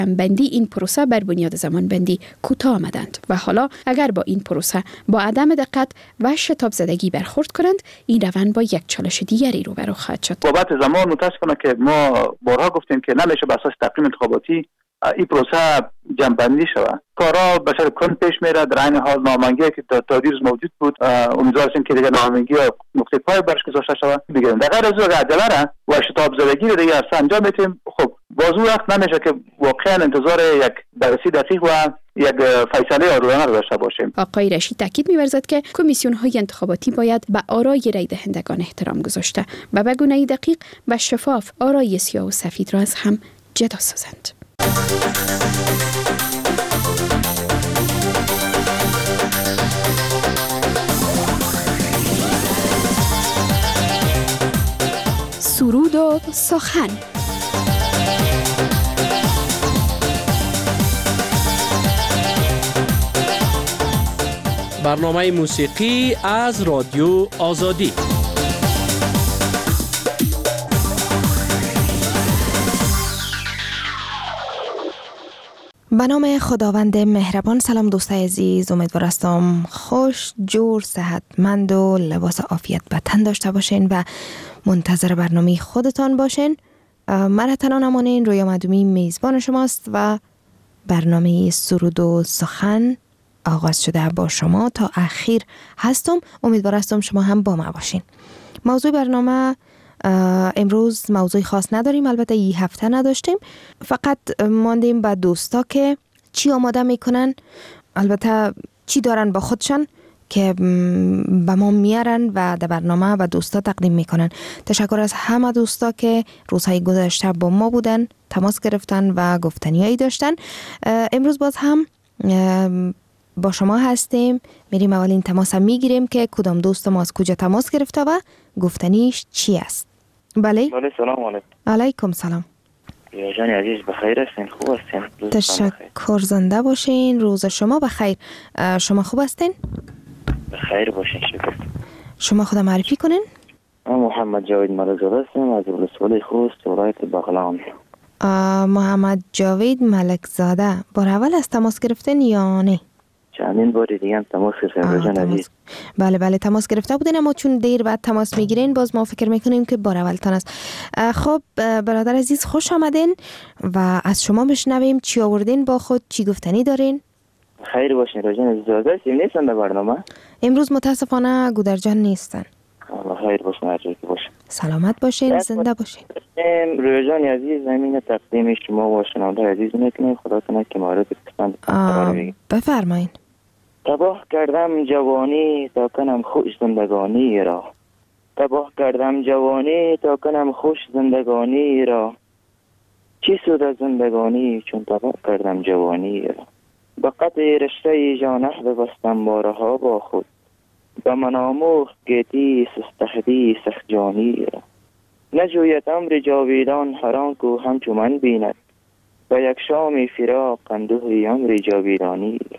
بندی این پروسه بر بنیاد زمان بندی کوتاه آمدند و حالا اگر با این پروسه با عدم دقت و شتاب زدگی برخورد کنند، این روند با یک چالش دیگری روبرو خواهد شد. بابت زمان متاسفانه که ما بارها گفتیم که نمیشه بر اساس تقویم انتخاباتی این پروسه جنبندی شود. کارا به شکل کند پیش میره. در عین حال نامنگی که تا دیروز موجود بود، امیدوار هستیم که دیگه نامنگی نقطه پای برش گذاشته شود. دیگه در غیر از او عجله و شتاب زدگی رو دیگه اصلا انجام بدیم، خب باز اون وقت نمیشه که واقعا انتظار یک بررسی دقیق و یک فیصله عادلانه رو داشته باشیم. آقای رشید تاکید می‌ورزد که کمیسیون‌های انتخاباتی باید به آرای رای دهندگان احترام گذاشته و به گونه‌ای دقیق و شفاف آرای سیاه و سفید را از هم جدا سازند. سرود و سخن. برنامه موسیقی از رادیو آزادی. به نام خداوند مهربان. سلام دوستای عزیز، امیدوار هستم خوش، جور، صحتمند و لباس عافیت به تن داشته باشین و منتظر برنامه خودتان باشین. من تنها نمانین، رویا مدومی میزبان شماست و برنامه سرود و سخن آغاز شده با شما تا اخیر هستم. امیدوار هستم شما هم با ما باشین. موضوع برنامه امروز موضوع خاص نداریم، البته این هفته نداشتیم، فقط ماندیم به دوستا که چی آماده میکنن، البته چی دارن با خودشان که به ما میارن و در برنامه و دوستا تقدیم میکنن. تشکر از همه دوستا که روزهای گذشته با ما بودن، تماس گرفتن و گفتنیایی داشتن. امروز باز هم با شما هستیم. میریم اولین تماس میگیریم که کدام دوست ما از کجا تماس گرفته و گفتنیش چی است. بله سلام علیکم. علیکم سلام. یا جان عزیز بخیر هستین؟ خوب هستین؟ تشکر، زنده باشین، روز شما بخیر. شما خوب هستین؟ بخیر باشین، شکر. شما خود معرفی کنین؟ من محمد جاوید ملکزاده هستم از ولسوالی خوست ولایت بغلان. محمد جاوید ملکزاده، بار اول از تماس گرفتین یا نه؟ چندین باری دیگه هم تماس گرفتم جان عزیز. بله تماس گرفته بودین، اما چون دیر بعد تماس میگیرین باز ما فکر میکنیم که بار اولتان است. خب برادر عزیز خوش آمدین و از شما بشنویم چی آوردین با خود، چی گفتنی دارین؟ خیر باشین جان عزیز. زاده نیستن در برنامه؟ امروز متاسفانه گودرجان نیستن. خیر باشین، هر جایی که باشین. سلامت باشین، زنده باشین. روی جان عزیز، زمین تقدیم شما و شنونده عزیز میکنیم. خدا کنه که مورد پسند بفرمایین. تباه کردم جوانی تا کنم خوش زندگانی را، تباه کردم جوانی تا کنم خوش زندگانی را. چی سود از زندگانی چون تباه کردم جوانی را. به قطع رشته جانه ببستم بارها با خود، به من آموخت گیتی سستحدی سخت جانی را. نجوید امر جاویدان هران کو همچو من بیند، به یک شام فراق اندوه امر جاویدانی را.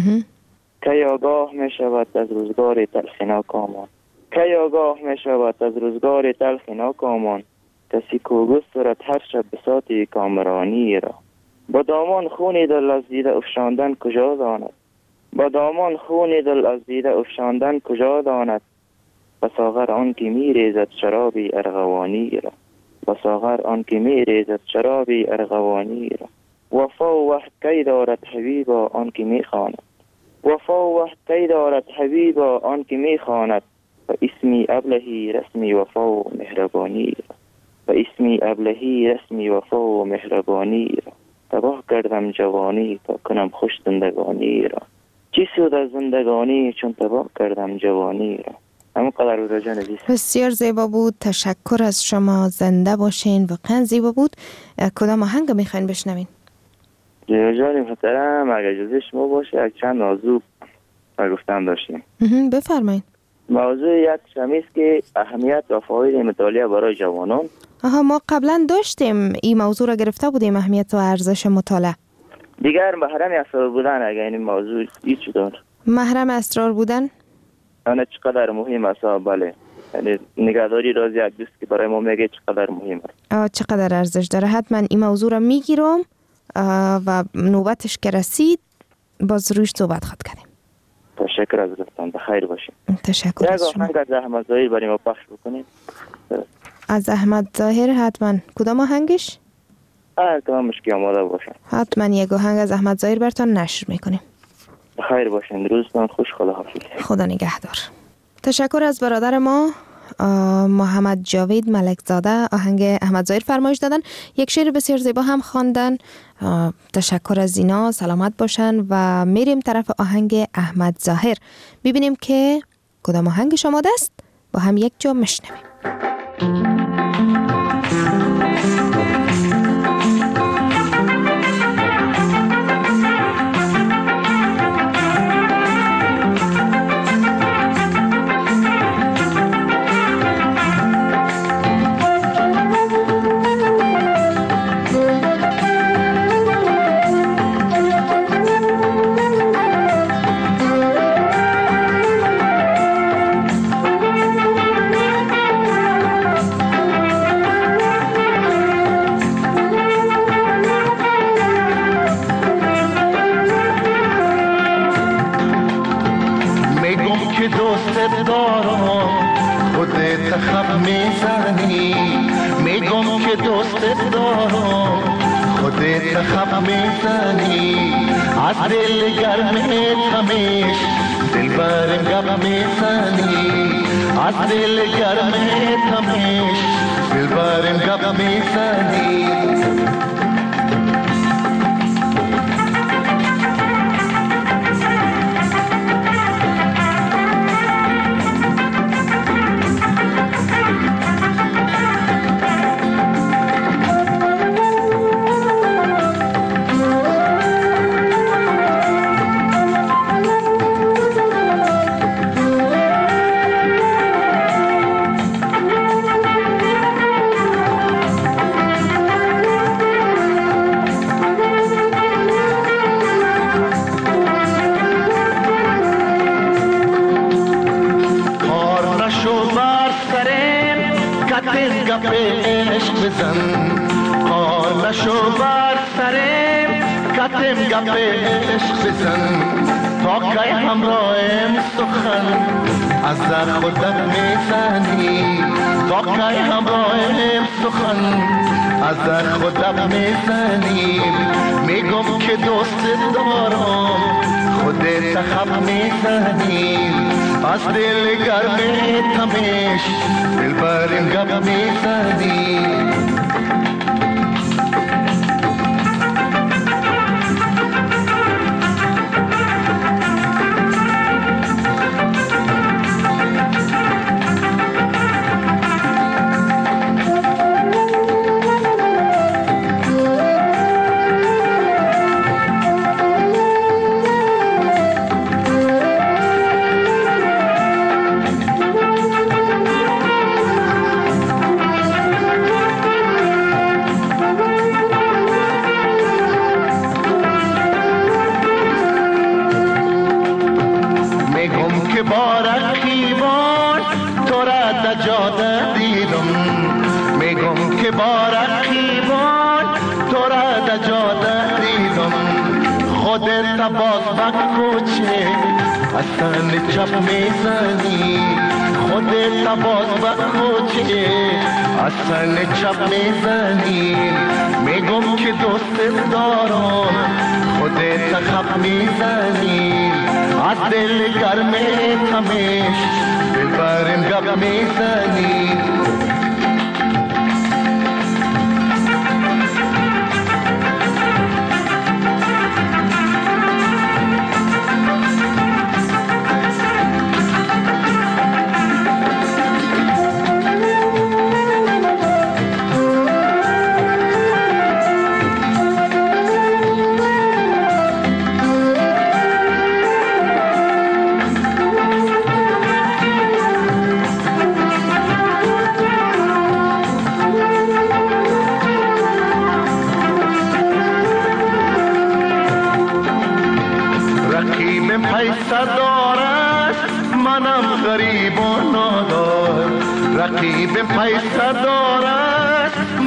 که آگاه می شود از روزگار تلخ ناکامان، که آگاه می شود از روزگار تلخ ناکامان. کسی کو گسترد هر شب بساط کامرانی را. با دامان خونی دل از دیده افشاندن کجا داند، با دامان خونی دل از دیده افشاندن کجا داند. بساغر آن که می ریزد شرابی ارغوانی را، بساغر آن که می ریزد شرابی ارغوانی را. وفا و وحد کی دارد حبیبا آن که می خواند، وفا و وحد کی دارد حبیبا آن که می خواند. و اسمی ابلهی رسمی وفا و مهربانی را، و اسمی ابلهی رسمی وفا و مهربانی را. تباه کردم جوانی تا کنم خوش زندگانی را. چی سود از زندگانی چون تباه کردم جوانی را. همونقدر بود جان عزیز. بسیار زیبا بود، تشکر از شما، زنده باشین، واقعا زیبا بود. کدام آهنگ میخواین بشنوین؟ جان محترم اگر اجازه شما باشه یک چند موضوع گفتم داشتیم. بفرمایید. موضوع یک شمیست که اهمیت و فواید مطالعه برای جوانان. ما قبلا داشتیم این موضوع را گرفته بودیم، اهمیت و ارزش مطالعه. دیگر محرم اسرار بودن، اگر این موضوع هیچ دار محرم اسرار بودن انا چقدر مهم است. بله، یعنی نگهداری راز یک دوست که برای ما میگه چقدر مهم است، چقدر ارزش داره. حتما این موضوع را میگیرم و نوبتش که رسید باز روش صحبت خواهد کردیم. تشکر از لطفاً، بخیر باشین. تشکر از شما. یک آهنگ از احمد ظاهر برای ما پخش بکنید. از احمد ظاهر حتما. کدام آهنگش؟ تمامش که آماده باشین. حتما یک آهنگ از احمد ظاهر براتون نشر میکنیم. بخیر باشین، روزتون خوش، خداحافظ. خدا نگهدار. تشکر از برادر ما محمد جاوید ملکزاده. آهنگ احمد ظاهر فرمایش دادن، یک شعر بسیار زیبا هم خواندن. تشکر از اینا، سلامت باشن. و میریم طرف آهنگ احمد ظاهر، ببینیم که کدام آهنگ آماده است، با هم یک جا میشنویم.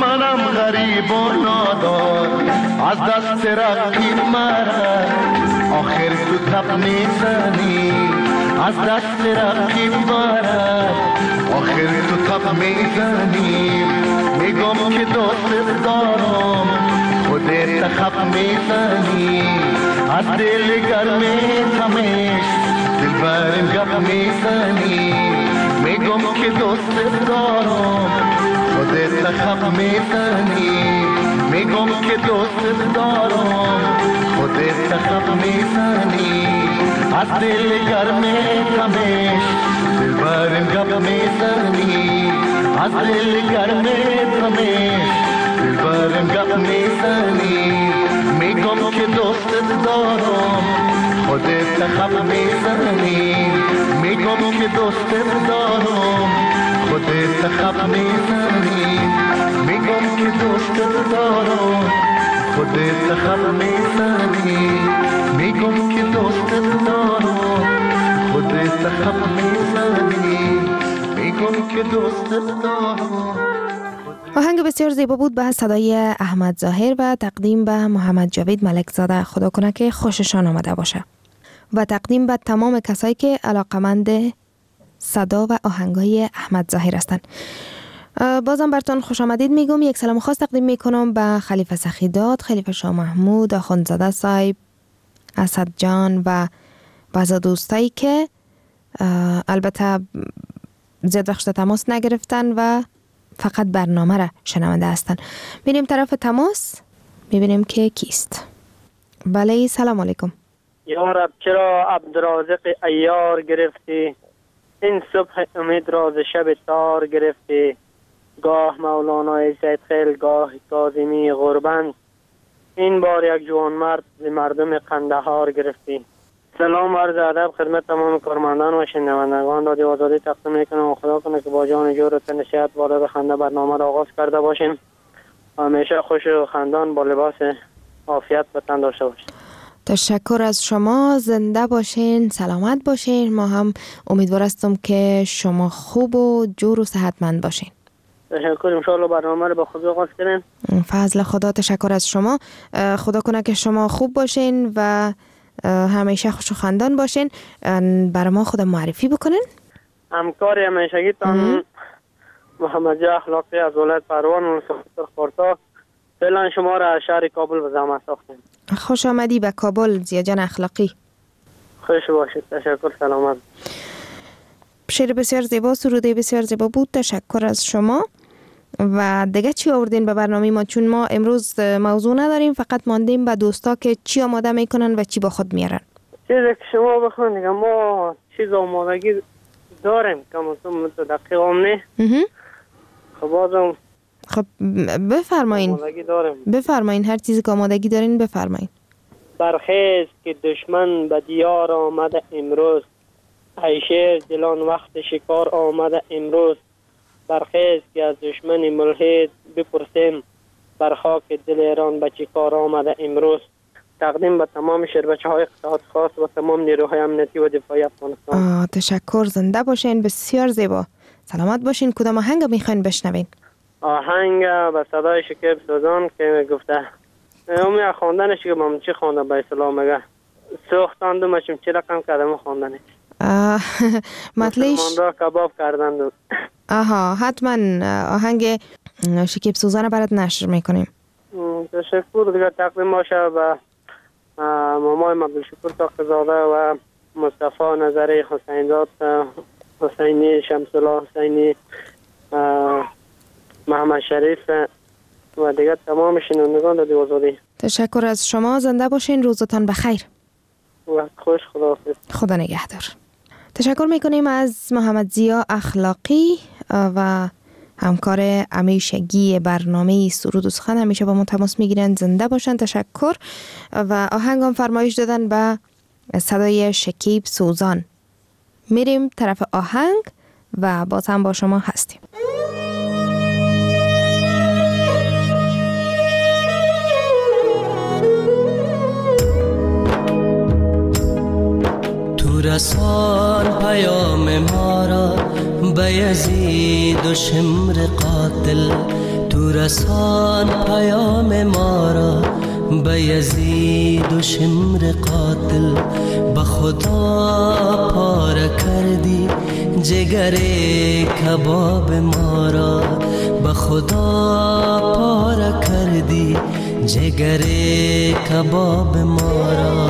منم غریب و نادار از دست رقیب مرا آخر تو تب میزنی از دست رقیب مرا آخر تو تب میزنی میگم که دوست دارم خودت خب میزنی از دل گرمی تمش دل برم گپ میزنی میگم که دوست دارم خودت خب میزنی میگم که دوست دارم خودت خب میزنی از دل گرمی تمش دل برم گپ میزنی از دل گرمی تمش دل برم گپ میزنی میگم که دوست دارم خودت خب میزنی میگم که دوست دارم خودت خب میزنی میگم که دوست دارم خودت خب میزنی میگم که دوست دارم خودت خب میزنی میگم که دوست دارم. آهنگ بسیار زیبا بود به صدای احمد ظاهر و تقدیم به محمد جاوید ملکزاده. خدا کنه که خوششان آمده باشه و تقدیم به تمام کسایی که علاقمند صدا و آهنگای احمد ظاهر هستند. بازم براتون خوش آمدید میگم. یک سلام خاص تقدیم میکنم به خلیفه سخیداد، خلیفه شاه محمود، آخوندزاده صاحب، اسد جان و بعضا دوستایی که البته زیاد وقت تماس نگرفتن و فقط برنامه را شنونده هستن. میریم طرف تماس میبینیم که کیست. بله سلام علیکم. یا رب چرا عبدالرازق ایار گرفتی، این صبح امید راز شب تار گرفتی، گاه مولانای سید خیل گاه کاظمی غربند، این بار یک جوان مرد ز مردم قندهار گرفتی. سلام و عرض ادب خدمت تمام کارمندان و شنوندگان رادیو آزادی تقدیم میکنم و خدا کنه که با جان جور و تن صحت بالا به خنده برنامه را آغاز کرده باشیم. همیشه خوش و خندان با لباس عافیت به تن داشته باشیم. تشکر از شما، زنده باشین، سلامت باشین. ما هم امیدوار هستم که شما خوب و جور و صحتمند باشین. تشکر، انشاءالله برنامه رو به خوبی آغاز کنیم. فضل خدا. تشکر از شما. خدا کنه که شما خوب باشین و همیشه خوش و خندان باشین. برای ما خود معرفی بکنین. همکار همیشگی تان محمد جا اخلاقی از ولایت پروان و خورتا. فعلا شما را از شهر کابل به زحمت ساختیم. چه آمدی به کابل زیا جان اخلاقی. خوش باشید. تشکر، سلامت. شعر بسیار زیبا، سروده بسیار زیبا بود. تشکر از شما. و دیگه چی آوردین به برنامه ما؟ چون ما امروز موضوع نداریم، فقط ماندیم به دوستا که چی آماده میکنن و چی با خود میارن. چیزی که شما بخوان دیگه ما چیز آمادگی داریم کم دقیق آمنه. خب بازم خب بفرمایین. بفرمایین هر چیزی که آمادگی دارین بفرمایین. برخیز که دشمن به دیار آمده امروز، ای شیر دلان وقت شکار آمده امروز. برخیز که از دشمن ملحد بپرسیم، بر خاک دل ایران به چه کار آمده امروز. تقدیم به تمام شهربچه‌های قطاعات خاص و تمام نیروهای امنیتی و دفاعی افغانستان. تشکر، زنده باشین، بسیار زیبا، سلامت باشین. کدام آهنگ میخواین بشنوین؟ آهنگ به صدای شکیب سوزان که گفته امی خواندنش که من چی خوانده به اصطلاح میگه سوختاندو مشم چی رقم کردم خوندنش مطلعش من را کباب کردند. حتما آهنگ شکیب سوزان برات نشر میکنیم. تشکر. دیگه تقدیم باشه به مامای عبدالشکور تاقزاده و مصطفی نظری حسینزاد حسینی شمس‌الله حسینی محمد شریف و دیگه تمام شنوندگان رادیو آزادی. تشکر از شما، زنده باشین، روزتان بخیر. وقت خوش، خداحافظ. خدا نگهدار. تشکر میکنیم از محمد ضیا اخلاقی و همکار همیشگی برنامه سرود و سخن. همیشه با ما تماس میگیرن. زنده باشن. تشکر. و آهنگام فرمایش دادن به صدای شکیب سوزان. میریم طرف آهنگ و باز هم با شما هستیم. رسان پیام ما را به یزید و شمر قاتل، تو بگو رسان پیام ما را به یزید و شمر قاتل. به خدا پاره کردی جگر کباب ما را، به خدا پاره کردی جگر کباب ما را.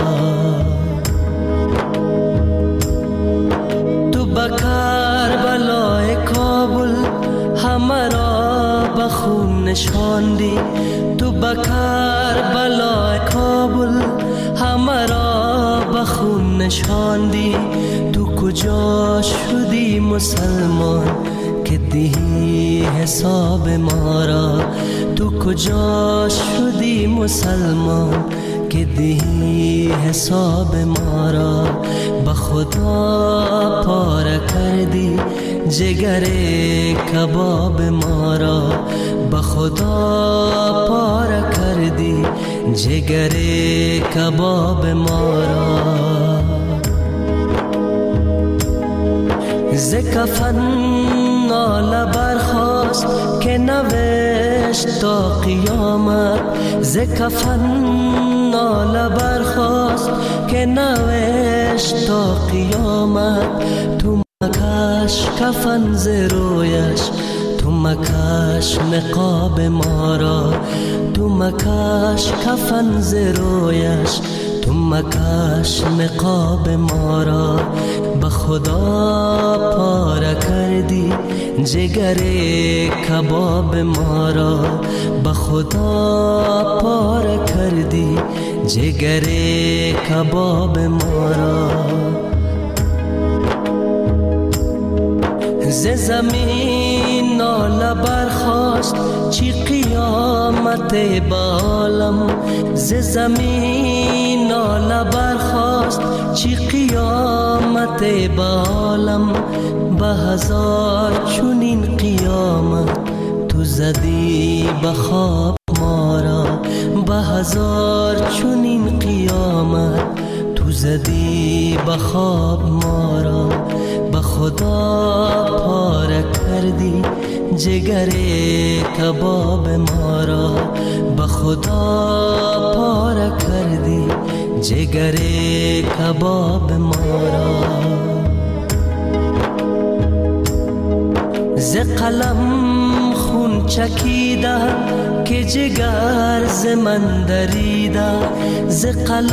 تو به کربلای کابل همه را به خون نشاندی، تو به کربلای کابل همه را به خون نشاندی. تو کجا شدی مسلمان که دهی حساب ما را؟ تو کجا شدی مسلمان که دهی حساب ما را؟ به خدا پاره کردی جگر کباب ما را، به خدا پاره کردی جگر کباب ما را. ز کفن ناله برخاست که نوشت تا قیامت، ز کفن ناله برخاست که نوشت تا قیامت. تو مکش کفن ز رویش، تو مکش نقاب ما را، تو مکش کفن ز رویش، تو مکش نقاب ما را. به خدا پاره کردی جگر کباب ما را، به خدا پاره کردی جگر کباب ما را. ز زمین ناله برخاست چی قیامت به عالم، ز زمین ناله برخاست چی قیامت به عالم. به هزار چونین قیامت تو زدی به خواب ما را، به هزار چونین قیامت تو زدی به خواب ما را. به خدا پاره کردی جگر کباب ما را، به خدا پاره کردی جگر کباب ما را. ز قلم خون چکیده که جگر ز من دریده، ز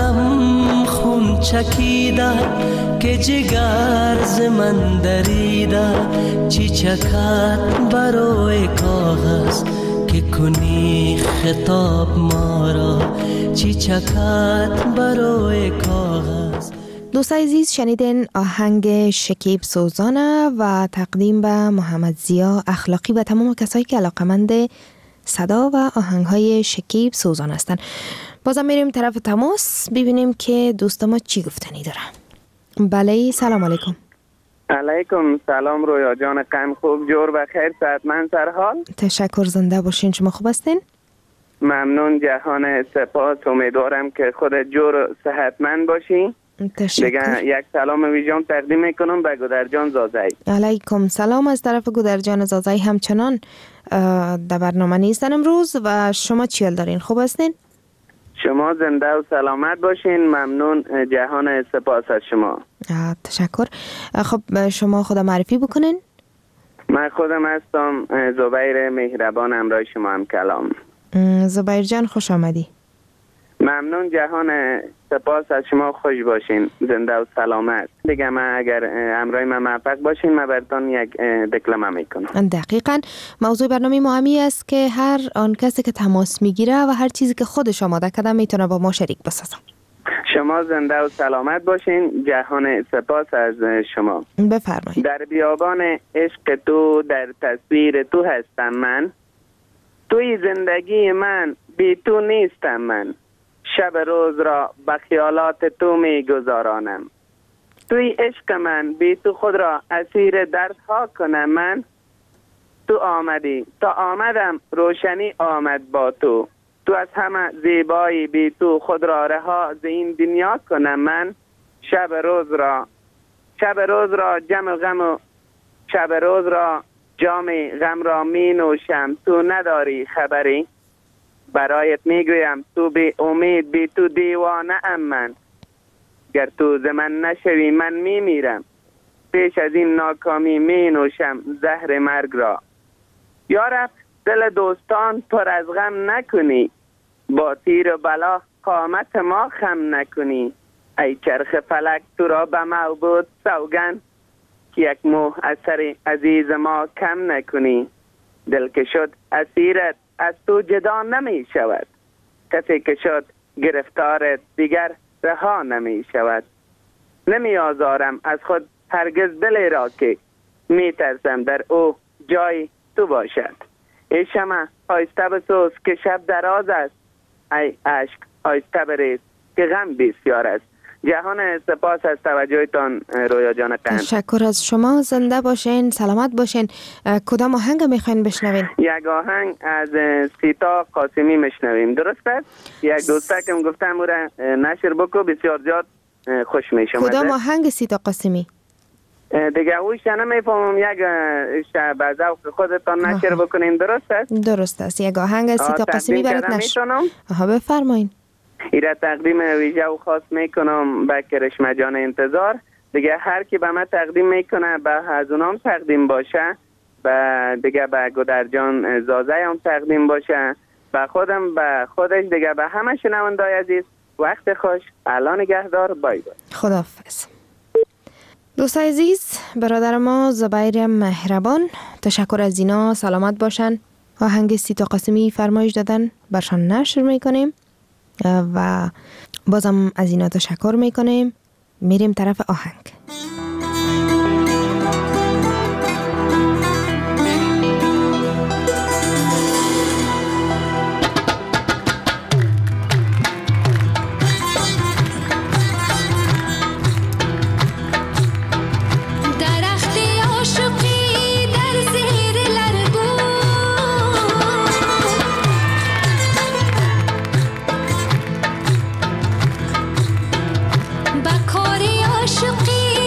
قلم خون چکیده که جگر ز من دریده. چی چکد بروی کاغذ که کنی خطاب ما را، چی چکد بروی کاغذ. دوستای عزیز شنیدین آهنگ شکیب سوزانه و تقدیم به محمد ضیا اخلاقی و تمام کسایی که علاقمند صدا و آهنگهای شکیب سوزان هستند. بازم میریم طرف تماس ببینیم که دوست ما چی گفتنی دارن. بله سلام علیکم. علیکم سلام رویا جان قم خوب جور بخیر صحتمند سرحال. تشکر زنده باشین. شما خوب هستین؟ ممنون جهان سپاس. امیدوارم که خود جور صحتمند باشین. تشکر. یک سلام ویژم تقدیم میکنم به گودرجان زازایی. علیکم سلام از طرف گودرجان زازایی همچنان در برنامه نیستن امروز. و شما چیل دارین؟ خوب هستین؟ شما زنده و سلامت باشین. ممنون جهان سپاس از شما. تشکر. خب شما خدا معرفی بکنین. من خودم هستم زبیر مهربان، همراه شما هم کلام. زبیر جان خوش آمدی. ممنون جهان سپاس از شما. خوش باشین، زنده و سلامت. دیگه من اگر همراه من موفق باشین من براتون یک دکلمه میکنم. دقیقاً موضوع برنامه ما همی است که هر آن کسی که تماس میگیره و هر چیزی که خودش آماده کرده میتونه با ما شریک بسازه. شما زنده و سلامت باشین. جهان سپاس از شما. بفرمایید. در بیابان عشق تو، در تصویر تو هستم من، توی زندگی من بی تو نیستم من. شب روز را به خیالات تو می گذارانم. توی عشق من بی تو خود را اسیر دردها کنم من. تو آمدی تا آمدم روشنی آمد با تو. تو از همه زیبایی بی تو خود را رها ز این دنیا کنم من. شب روز را جمع غم و شب روز را جام غم را می نوشم تو نداری خبری. برایت میگویم تو بی امید بی تو دیوانه ام من. گر تو ز من نشوی من میمیرم. پیش از این ناکامی می نوشم زهر مرگ را. یارب دل دوستان پر از غم نکنی. با تیر و بلا قامت ما خم نکنی. ای چرخ فلک تو را به معبود سوگند که یک مو از سر عزیز ما کم نکنی. دل که شد اسیرت از تو جدا نمی شود. کسی که شد گرفتارت دیگر رها نمی شود. نمی آزارم از خود هرگز دلی را که می ترسم در او جای تو باشد. ای شمع آیسته بسوز که شب دراز است. ای عشق آیسته بریز که غم بسیار است. جهان سپاس از توجهتان رویا جان قند. تشکر از شما. زنده باشین، سلامت باشین. کدام آهنگ میخواین بشنوین؟ یک آهنگ از سیتا قاسمی میشنویم. درست است؟ یک دوستکم گفتم او را نشر بکو، بسیار زیاد خوش میشم. کدام آهنگ سیتا قاسمی؟ دیگه اوش نمیفهمم. یک به ذوق خودتان نشر بکنین. درست است؟ درست است. یک آهنگ سیتا قاسمی برات نشر. آها بفرمایین. ایره تقدیم ویژه و خاص میکنم به کرشمه جان انتظار. دیگه هر کی به من تقدیم میکنه به از اونام تقدیم باشه. دیگه به گودر جان زازه هم تقدیم باشه. به خودم به خودش دیگه به همه شنوندای عزیز وقت خوش. الان نگهدار. بای بای. خداحافظ. دوستای عزیز، برادر ما زبیر مهربان، تشکر از اینا. سلامت باشن. آهنگ سیتا قاسمی فرمایش دادن، برشان نشر میکنیم و بازم از اینا تشکر میکنیم. میریم طرف آهنگ. بکاری عاشقی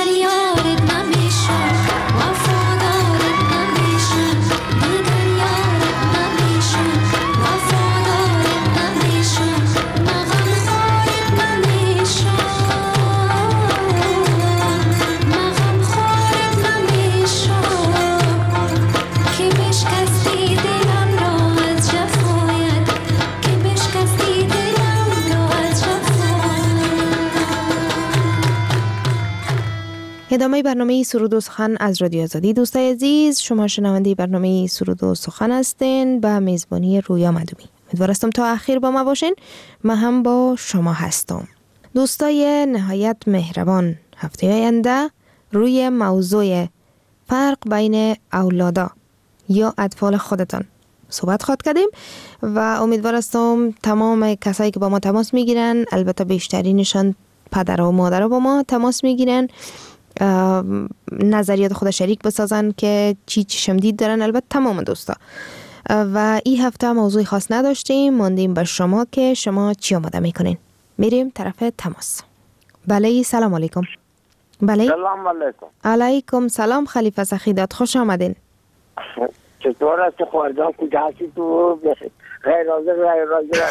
ادامه برنامه سرود و سخن از رادیو آزادی. دوستای عزیز، شما شنونده برنامه سرود و سخن هستین به میزبانی رویا مدومی. امیدوارم تا آخر با ما باشین. من هم با شما هستم. دوستای نهایت مهربان، هفته آینده روی موضوع فرق بین اولادا یا اطفال خودتان صحبت خواهد کردیم و امیدوارم تمام کسایی که با ما تماس میگیرن، البته بیشترینشان پدر و مادر با ما تماس میگیرن، نظریات خود شریک بسازن که چی چشمدید دارن. البته تمام دوستا. و این هفته موضوع خاص نداشتیم، ماندیم به شما که شما چی آماده میکنین. میریم طرف تماس. بله، سلام علیکم. بله، سلام علیکم. علیکم سلام خلیفه سخیدات، خوش آمدین. چطور است خواهردان؟ کجا هستی تو؟ غیر حاضر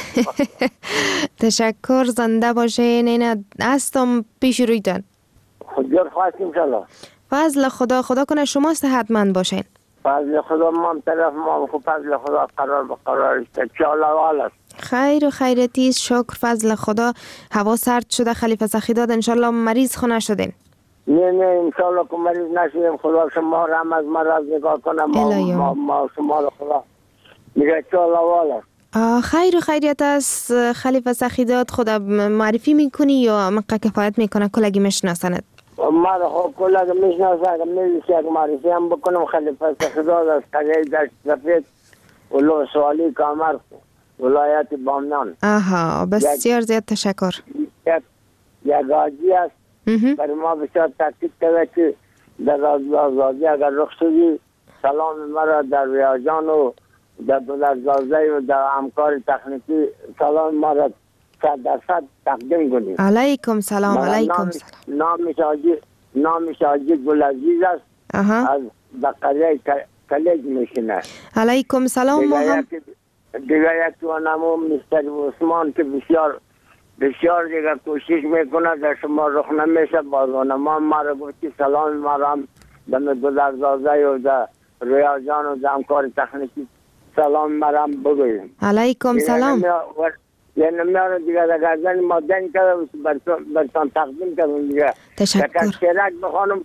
تشکر، زنده باشین. این هستم پیش رویتان. خودگر خواستیم شلا. فضل خدا کنه شما صحتمند باشین. فضل خدا ما طرف ما خوب، فضل خدا قرار به قرار است. چاله است. خیر و خیرتی، شکر فضل خدا. هوا سرد شده خلیفه سخیداد، انشالله مریض خونه شدین. نه انشالله که مریض نشیم. خدا شما را هم از مرض نگاه کنه. ما شما را خدا میگه چاله است. خیر و خیریت است خلیفه سخیداد. خدا معرفی میکنی یا مقا کفایت میکنه کلگی میشناسند؟ ما را خب کلگی میشناسند. میشه که معرفی هم بکنم. خلیفه سخیداد از قریه دشت سفید ولو سوالی کامر ولایت بامنان. بسیار زیاد تشکر. یک آجی است برای ما بسیار تاکید کرده که در آزادی اگر رخ شدی سلام مرا در ریاضان و در بلدزازه و در همکار تکنیکی سلام مرا 100% تقدیم کنید. علیکم سلام. علیکم سلام. نامش آجی گلعزیز است. از بقریه کلیج میشنه. علیکم سلام. دیگه یکی و نمو مستر عثمان که بسیار دیگه کوشش میکنه در شما رخ نمیشه. بازانما مرا گفتی سلام مرا هم دم گلعزازه و در ریاضان و در همکار تکنیکی سلام مرا هم بگویم. علیکم سلام. یه نمیاره دیگه در گردن مادن کرده برسان تقدیم کردم دیگه. تشکر. شیرک بخوانم.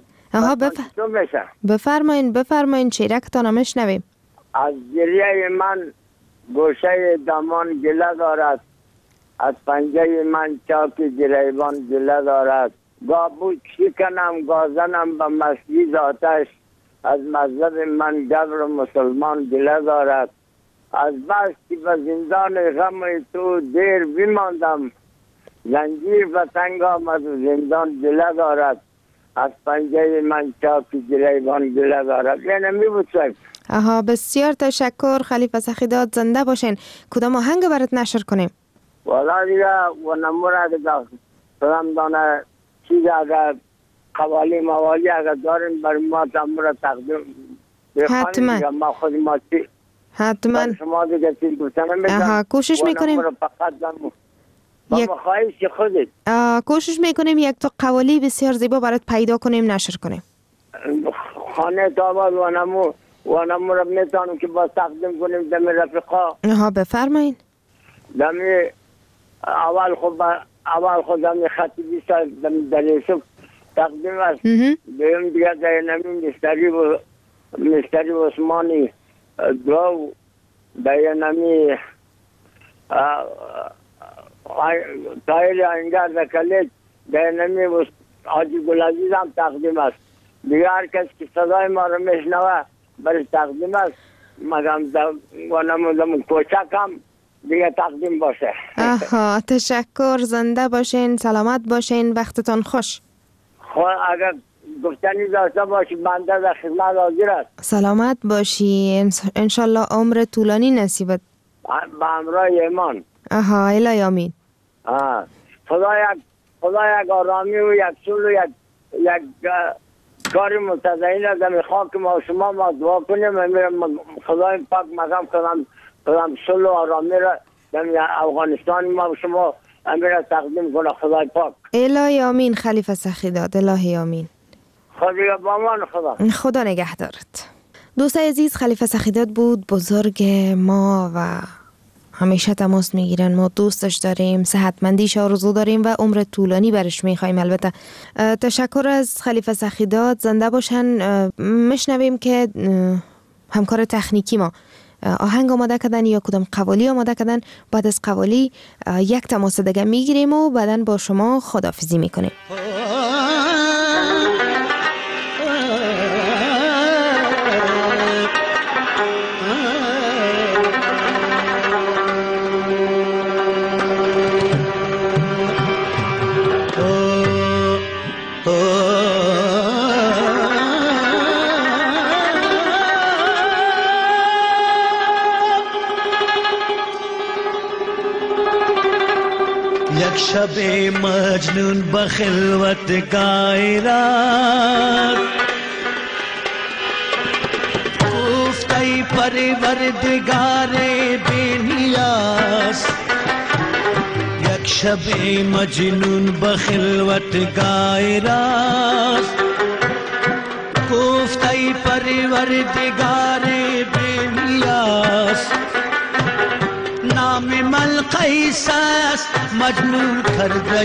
بفرمایین شیرکتان مشنویم. از گریه من گوشه دامان گله دارد، از پنجه من چاک گریبان گله دارد. گاه بود شکنم گازنم به مسجد آتش، از مذهب من گبر مسلمان گله دارد. از بس که به زندان غم تو دیر بیماندم، زنجیر به تنگ آمد و زندان گله دارد. از پنجه من چاک گریبان گله دارد. یعنی می بود صاحب. بسیار تشکر خلیفه سخیداد، زنده باشین. کدام آهنگ برات نشر کنیم؟ والا دیگه و نمورد سلام دانه چیز اگر قوالی موالی اگر داریم بر ما تمورا تقدیم حتما. ما خود ما چی حتما شما دیگه چیز گفتنم بکنم. کوشش میکنیم با مخواهش خودت کوشش میکنیم یک تا قوالی بسیار زیبا برات پیدا کنیم نشر کنیم. خانه تاباد و نمو را میتونم که با تقدیم کنیم دم رفقا. بفرمایین. دمی اول خود دمی خطی بیستا دمی در یوسف تقدیم است. دیم دیگه در نمی مستری عثمانی دو در نمی تایل انگار در کلیج در نمی حاجی گلعزیز هم تقدیم است. دیگه هر کس که صدای ما رو میشنوه برای تقدیم است. مگم دم کوچک هم دیگه تقدیم باشه. تشکر، زنده باشین، سلامت باشین، وقتتان خوش. اگر گفتنی داشته باشی بنده در خدمت حاضر است. سلامت باشی، انشالله عمر طولانی نصیبت به همراه ایمان. الهی آمین. خدا یک آرامی و یک صلح و یک یک کار متدین از می خاک ما شما ما دعا کنیم. خدای پاک مقام کنم صلح و آرامی را در افغانستان ما شما امیر تقدیم کنه. خدای پاک الهی آمین. خلیفه سخیداد الهی آمین. خدا با امان. خدا نگهدارت. دوست عزیز، خلیفه سخیداد بود، بزرگ ما و همیشه تماس میگیرن. ما دوستش داریم، صحتمندیش آرزو داریم و عمر طولانی برش میخوایم. البته تشکر از خلیفه سخیداد، زنده باشن. میشنویم که همکار تکنیکی ما آهنگ آماده کردن یا کدام قوالی آماده کردن. بعد از قوالی یک تماس دیگه میگیریم و بعدن با شما خداحافظی میکنیم. شب مجنون بخلوت غیرت گفت ای پروردگار بی نیاز. یک شب مجنون بخلوت غیرت گفت ای پروردگار بی نیاز. نام من قیس است مجنون کرده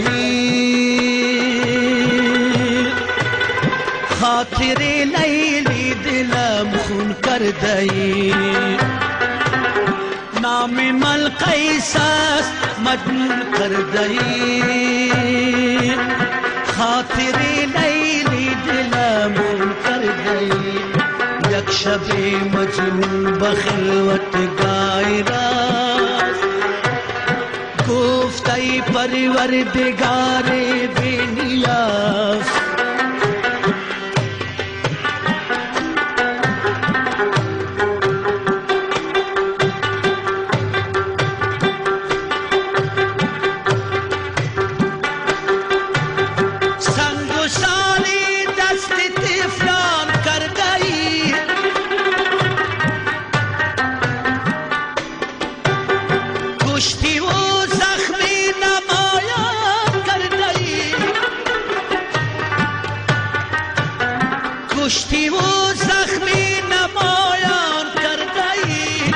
ای، خاطر لیلی دلم خون کرده ای. نام من قیس است مجنون کرده ای، خاطر لیلی دلم خون کرده ای. یک شب مجنون بخلوت غیرت گفت ای پروردگار بی نیاز. کشتی و زخمی نمایان کرده ای،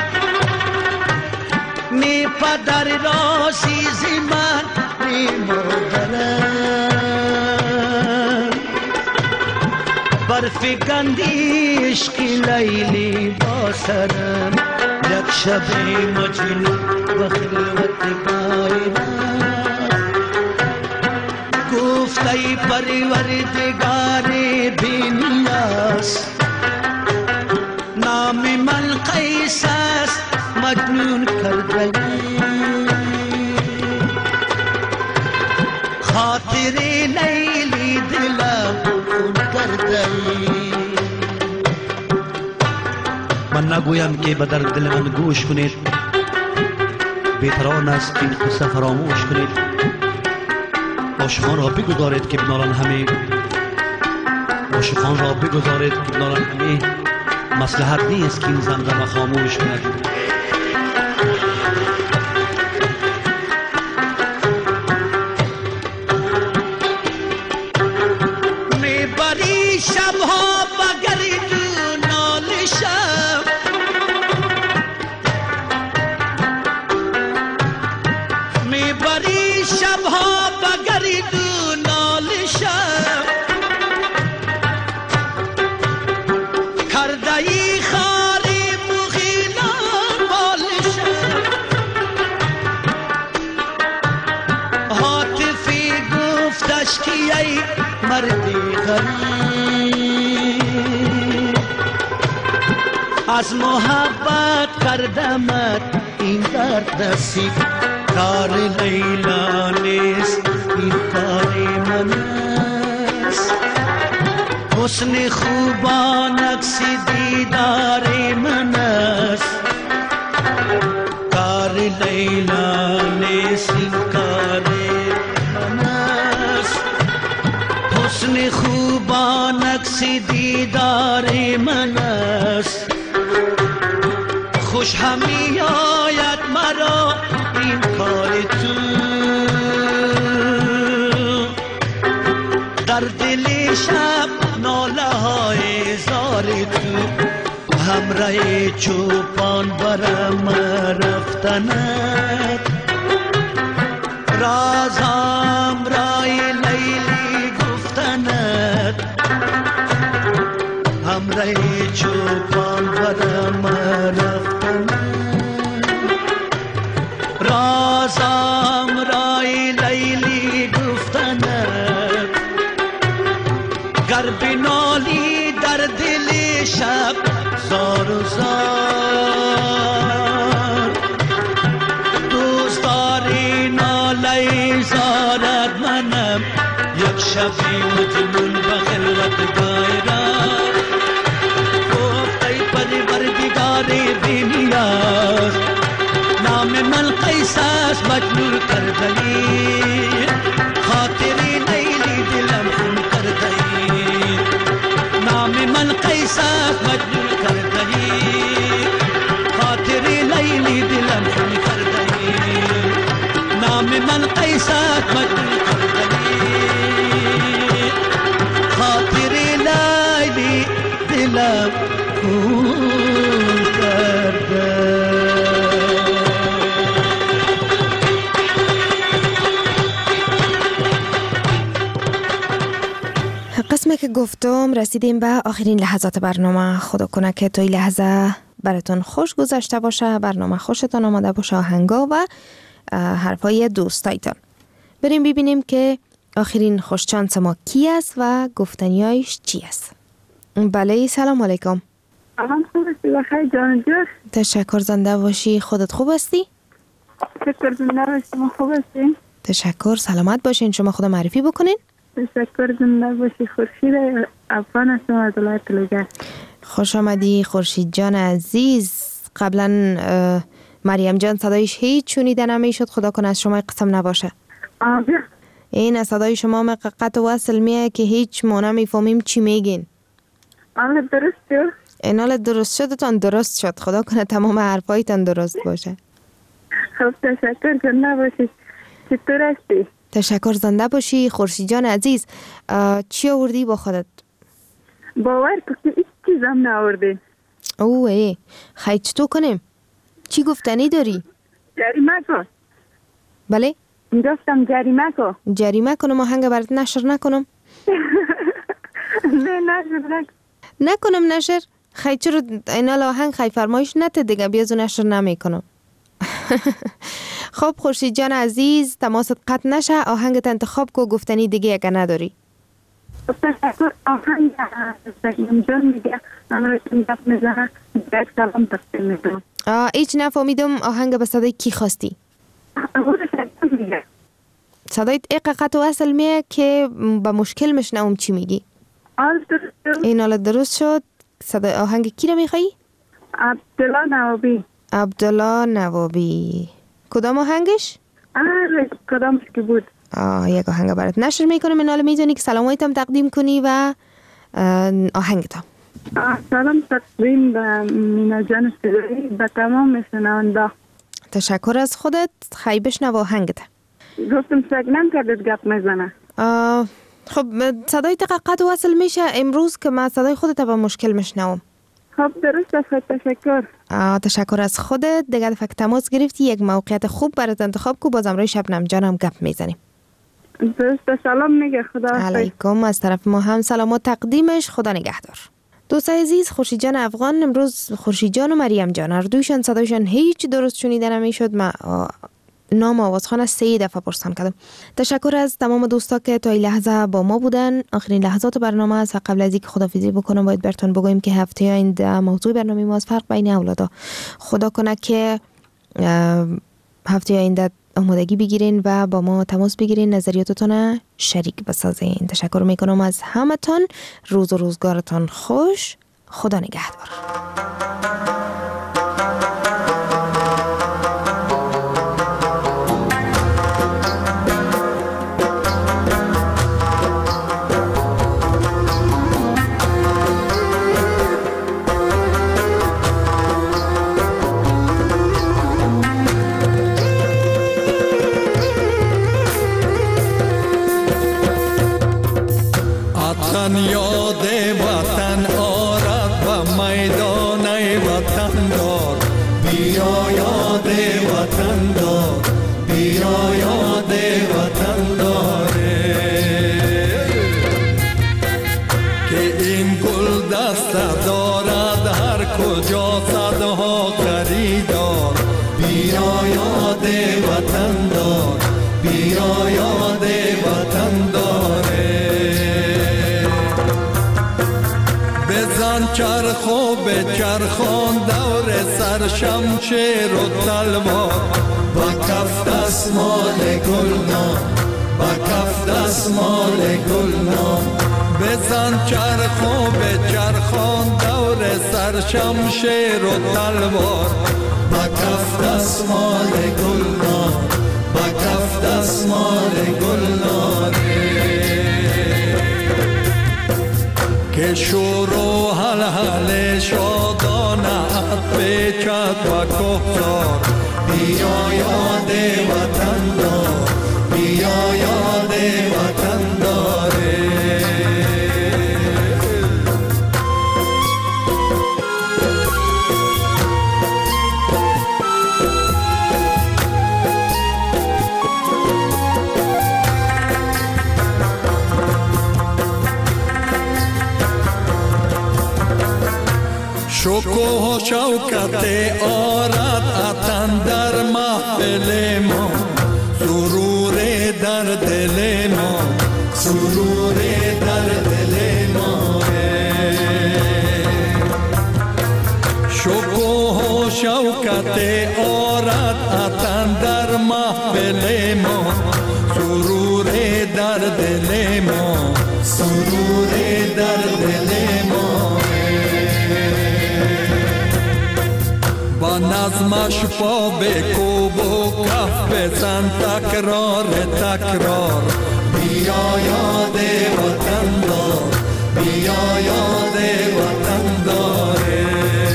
نی پدر رازیز من نی مادرم. برفگندی عشق لیلی با سرم. یک شب مجنون و خلوت غیرت گفت ای پروردگار بی نیاز. نام من قیس است مجنون کرده ای، خاطر لیلی دلم خون کرده ای. من نگویم که به درد دل من گوش کنید، بهتران است این قصه فراموش کنید. عاشقان را بگذارید که بنالان همه، عاشقان را بگذارید که بنالان همه. مصلحت نیست که این زمزمه خاموش کند. میبری شبها بگردون نال شب، میبری شبها بگردون نال شب. کرده ای خاری مغیلان بال شب، حاطفی گفتش که ای مردی غریب، از محبت کردمت این درد نصیب. کار لیلا نیست این کار من است، حسن خوبان عکس دیدار من است. کار لیلا نیست این کار من است، حسن خوب عکس دیدار من است، خوش همی آید مرا این کار تو. در دل شب ناله های زار تو، همراه چوپان برم رفتنت. رازم رای لیلی گفتنت، همراه چوپان برم رفتنت. رازم رای لیلی گفتنت، گر بنالی در دل شب زار و زار. دوست داری ناله زارت منم، یک شبی مجنون به خلوت گایرم. گفت ای پروردگار بی‌نیاز، نام من قیس است مجنون کردنی. خاطری لیلی دلم خون کردنی، نام من قیس است مجنون کردنی. خاطری لیلی دلم خون کردنی، نام من قیس است مجنون کردنی. خاطری لیلی دلم خون کردنی. قسمی که گفتم رسیدیم به آخرین لحظات برنامه. خدا کنه که توی لحظه براتون خوش گذشته باشه، برنامه خوشتان آمده باشه، آهنگا و حرفای دوستایتان. بریم ببینیم که آخرین خوشچانس ما کی است و گفتنیایش چی است. بله، سلام علیکم. سلام، خوب هستی؟ بخیر جان جور. تشکر، زنده باشی. خودت خوب هستی؟ تشکر، زنده باشی. ما خوب هستیم. تشکر، سلامت باشین. شما خود معرفی بکنین. تشکر، زنده باشی. خورشید افغان هستم از ولایت لوگر. خوش آمدی خورشید جان عزیز. قبلا مریم جان صدایش هیچ شنیده نمیشد، خدا کنه از شما قسم نباشه. بیا. این صدای شما مقطع و وصل میه که هیچ ما نمیفهمیم چی میگین. حالت درست شد؟ این حالت درست شدتان درست شد. خدا کنه تمام حرفایتان درست باشه. خب تشکر، زنده باشی. چطور هستی؟ تشکر، زنده باشی خورشید جان عزیز. چی آوردی با خودت؟ باور کن که هیچ چیزم نآوردی. اوه، خیلی چطور کنیم؟ چی گفتنی داری؟ جریمه کن. بله؟ گفتم جریمه کن. جریمه کنم آهنگ برات نشر نکنم؟ نه نشر نکنم نشر؟ خیلی چرا اینال آهنگ خیلی فرمایش نته دیگه، بیازو نشر نمی کنم. خب خورشید جان عزیز، تماست قطع نشه، آهنگت انتخاب کو، گفتنی دیگه اگه نداری. تشکر. آهنگ سلیم جان میگه امروز گفت میزنه یک سلام تقدیم میکنم. هیچ نفهمیدم آهنگ به صدای کی خواستی؟ صدایت ایقه قطع و اصل میه که با مشکل مشنوم چی میگی. این حالت درست شد. صدای آهنگ کی رو میخوایی؟ عبدالله نوابی. عبدالله نوابی. کدام آهنگش؟ کدامش که بود. یک آهنگ برات نشر میکنم. این حالا میدونی که سلامایتم تقدیم کنی و آهنگتم. سلام تقدیم به مینا جان سیدایی، به تمام شنونده. تشکر از خودت. خیلی بشنو آهنگت. گفتم سگنم کردت گپ میزنه. خب صدای تقطع و وصل میشه امروز که من صدای خودت به مشکل مشنوم. خب درست است. تشکر. تشکر از خودت. دیگه دفعه تماس گرفتی یک موقعیت خوب برات انتخاب کو، بازم روی شبنم جانم گپ میزنیم. درست. سلام میگه. خدا علیکم. از طرف ما هم سلام و تقدیمش. خدا نگهدار. دوستای عزیز، خورشید جان افغان امروز خورشید جان و مریم جان هر دویشان صدایشان هیچ درست شنیده نمیشد. من نام آوازخوان 3 دفعه پرسان کردم. تشکر از تمام دوستا که تا این لحظه با ما بودن. آخرین لحظات برنامه است و قبل از اینکه خداحافظی بکنم باید براتون بگویم که هفته آینده موضوع برنامه ما از فرق بین اولادا. خدا کنه که هفته آینده آمادگی بگیرین و با ما تماس بگیرین، نظریاتتون شریک بسازین. تشکر میکنم از همتون. روز و روزگارتان خوش. خدا نگهدار. که این گل دست دارد هر کجا صدها خریدار. بیا یاد وطن دار، بیا یاد وطن داره. بزن چرخ و بچرخان دور سر شمشیر و تلوار. با کف دستمال گلنار، با کف دستمال گلنار. بزن چرخ و بچرخان دور سر شمشیر و تلوار. با کف دستمال گلنار، با کف دستمال گلناره. که شور و حلحل شادانه پیچد و کهسار. بیا یاد وطن دار، بیا یاد وطن داره. شکوه و شوکت آرد اتن در محفل ما. سرور در دل ما، سرور در دل ما. شکوه و شوکت آرد اتن در محفل ما. سرور در دل ما، سرور در دل ما. با نظمش پا بکوب و کف بزن تکرار تکرار. بیا یاد وطن دار، بیا یاد وطن داره.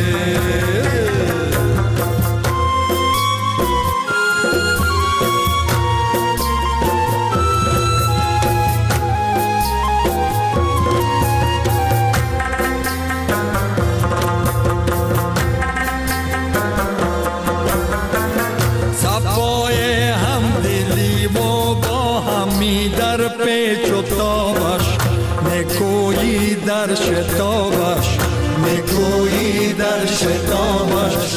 در پیچ و تابش نکویی در شتابش، نکویی در شتابش.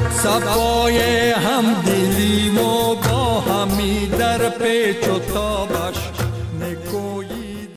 صفای همدلی و با همی در پیچ و تابش.